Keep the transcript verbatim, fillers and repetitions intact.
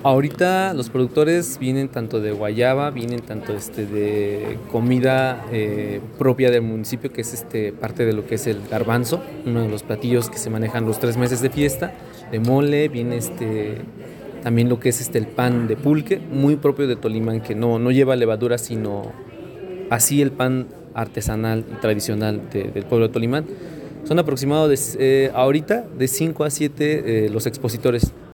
Ahorita los productores vienen tanto de guayaba, vienen tanto este de comida eh, propia del municipio, que es este parte de lo que es el garbanzo, uno de los platillos que se manejan los tres meses de fiesta, de mole, viene este también lo que es este el pan de pulque, muy propio de Tolimán, que no, no lleva levadura, sino así el pan artesanal y tradicional de- del pueblo de Tolimán. Son aproximadamente eh, ahorita de cinco a siete eh, los expositores